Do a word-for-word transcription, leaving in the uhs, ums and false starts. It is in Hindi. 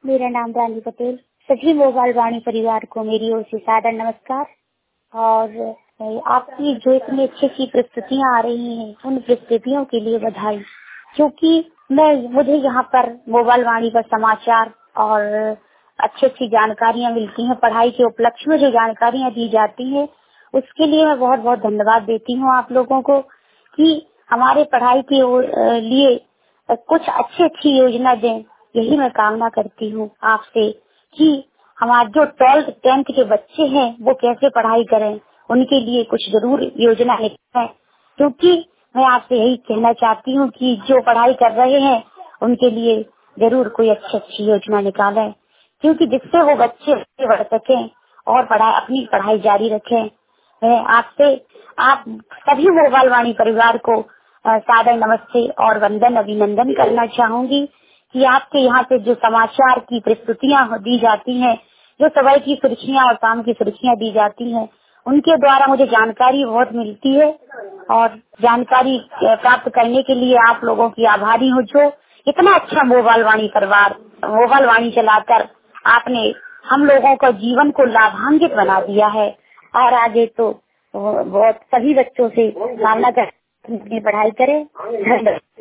मेरा नाम रानी पटेल। सभी मोबाइल वाणी परिवार को मेरी ओर से सादर नमस्कार। और आपकी जो इतनी अच्छी अच्छी प्रस्तुतियाँ आ रही हैं, उन प्रस्तुतियों के लिए बधाई। क्योंकि मैं मुझे यहाँ पर मोबाइल वाणी पर समाचार और अच्छी अच्छी जानकारियाँ मिलती हैं। पढ़ाई के उपलक्ष्य में जो जानकारियाँ दी जाती हैं, उसके लिए मैं बहुत बहुत धन्यवाद देती हूँ आप लोगों को कि हमारे पढ़ाई के लिए कुछ अच्छी अच्छी योजना दें। यही मैं कामना करती हूँ आपसे कि हमारे जो ट्वेल्थ टेंथ के बच्चे हैं वो कैसे पढ़ाई करें, उनके लिए कुछ जरूर योजना निकालें। क्योंकि मैं आपसे यही कहना चाहती हूँ कि जो पढ़ाई कर रहे हैं उनके लिए जरूर कोई अच्छी अच्छी योजना निकालें, क्योंकि जिससे वो बच्चे आगे बढ़ सकें और पढ़ाई अपनी पढ़ाई जारी रखें। मैं आपसे आप सभी मोबाइल वाणी परिवार को सादर नमस्ते और वंदन अभिनंदन करना चाहूंगी कि आपके यहाँ से जो समाचार की प्रस्तुतियाँ दी जाती हैं, जो सुबह की सुर्खियाँ और शाम की सुर्खियाँ दी जाती हैं, उनके द्वारा मुझे जानकारी बहुत मिलती है। और जानकारी प्राप्त करने के लिए आप लोगों की आभारी हूँ, जो इतना अच्छा मोबाइल वाणी परिवार मोबाइल वाणी चलाकर आपने हम लोगों का जीवन को लाभान्वित बना दिया है। और आगे तो बहुत सभी बच्चों से कामना कर अपनी पढ़ाई करें। धन्यवाद।